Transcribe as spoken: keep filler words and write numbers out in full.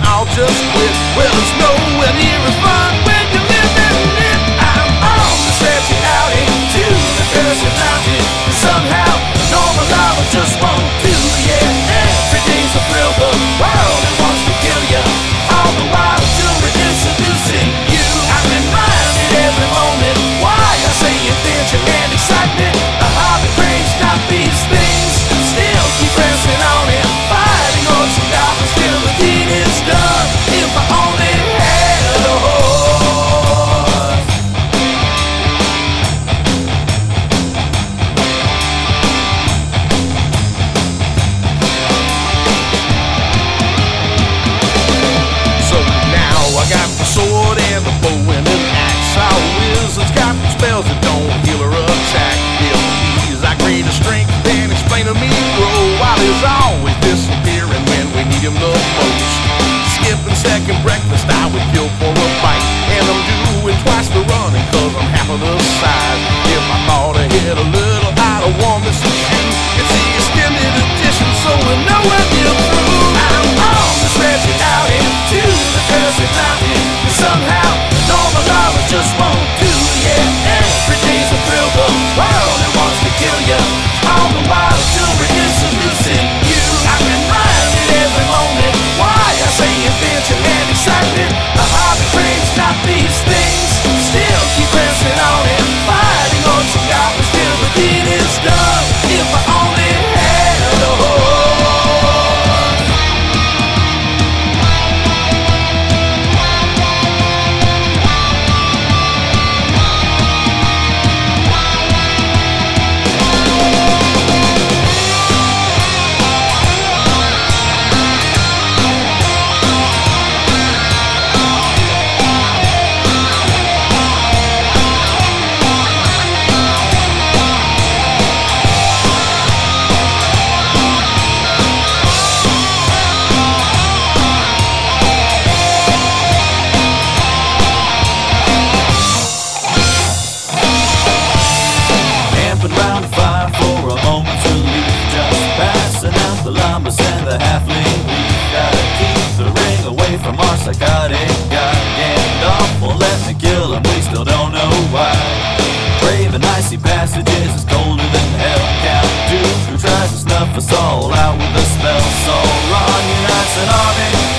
all just quit. Well, it's nowhere near as fun when you're living it. I'm on the stretchy out into the cursed mountain, and somehow the normal love just won't do. Yeah, every day's a thrill, the world it wants to kill you, all the while doing introducing you. I'm reminded every moment why I say adventure and excitement. A hobby craves not these things, still keep pressing on and fighting odds and goblins till the deed is done. If I only had a horse. So now I got the sword and the bow and an axe. Our wizards got spells that don't heal or attack. If these I greater strength than explain to me, bro, while he's always disappearing when we need him the most. Skipping second breakfast I would kill for a bite, and I'm doing twice the running cause I'm half of the size. If I thought ahead a little I'd have worn this shoe. It's the extended edition so we're nowhere near through. I'm on the stretching out into the cursed mountain, and somehow the normal love just won't do. Yeah, every day's a thrill, the world it wants to kill you, all the while doing introducing you. I'm reminded every moment why I say adventure and excitement. A hobby craves not these things, still keep pressing on and fighting odds and goblins till the deed is done. If I only had a horse. Camping round the fire for a moment's relief, just passing out the llamas and the halfling. We gotta keep the ring away from our psychotic guy. Gandalf won't let me kill him, we still don't know why. Brave and icy passages is colder than hell. Count Dooku who tries to snuff us all out with a spell. Sauron unites an army